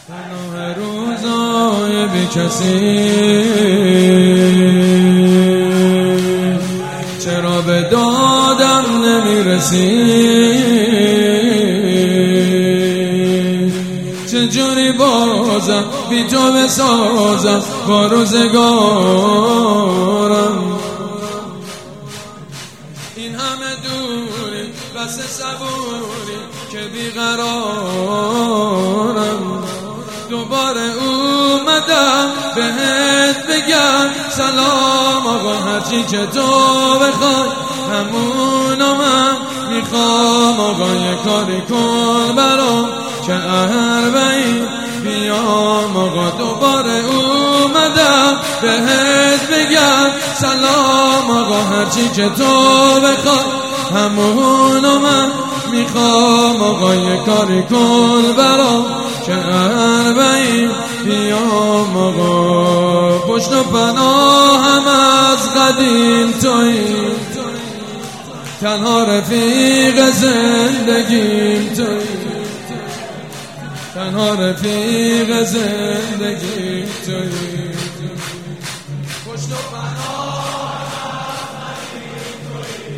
پناه روزای بی کسی، چرا به دادم نمیرسی؟ چجوری بازم بی تو بسازم با روزگارم؟ این همه دوری بس صبوری که بیقرارم. دوباره اومدم بهت بگم سلام آقا، هرچی که تو بخوای همونو من میخوام. آقا یه کاری کن برام که اربعین بیام. آقا دوباره اومدم بهت بگم سلام آقا، هرچی که تو بخوای همونو من میخوام. آقا یه کاری کن برام که اربعین بیام. آقا پشت و پناهم از قدیم تویی، تنها رفیق زندگیم تویی، تنها رفیق زندگیم تویی. پشت و پناهم از قدیم تویی،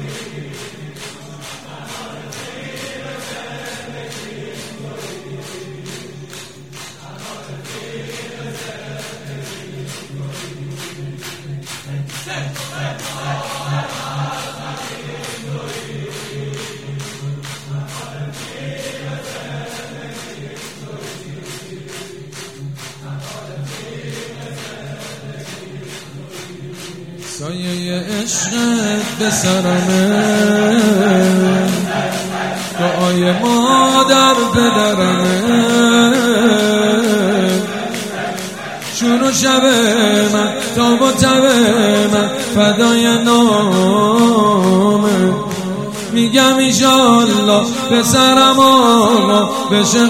تنها رفیق زندگیم تویی، تنها رفیق زندگیم سایه عشقت به سرمه، دعای مادر پدرمه. شروع شب من تا با تب من فدای نامه. میگم ایشالله پسرم آقا بشه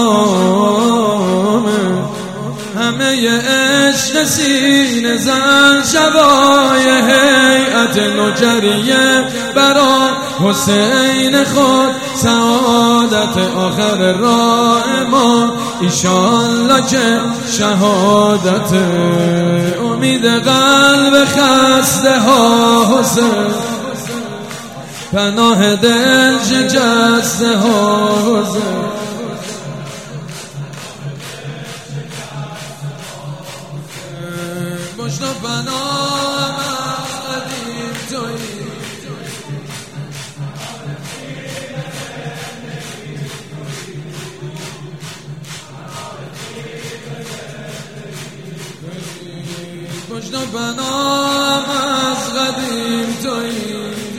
غلامه. همه عشق سینه زن شبای هیئت نوکریه برای حسین خود سعادت آخر راه ما. ایشالله که شهادت امید قلب خسته ها حسین، پناه دل شکسته ها حسین. پشت و پناهم از قدیم تویی، پشت و پناهم از قدیم تویی.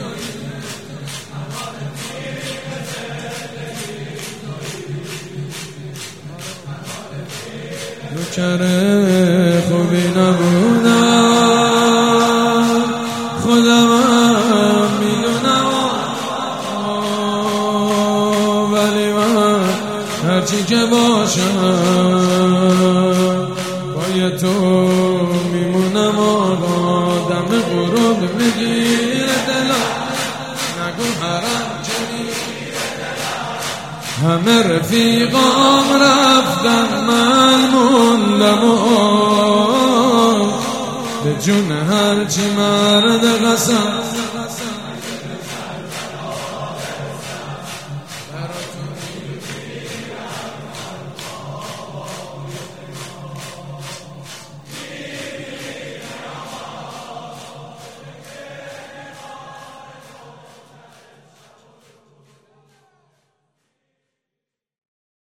نوکر خوبی نبودم خودم هم میدونم، ولی من هرچی که باشم با تو میمونم. آقا دم غروب میگیره دلم، نگو حرم همه رفیقام رفتن من موندم. به جون هرچی مرد قسم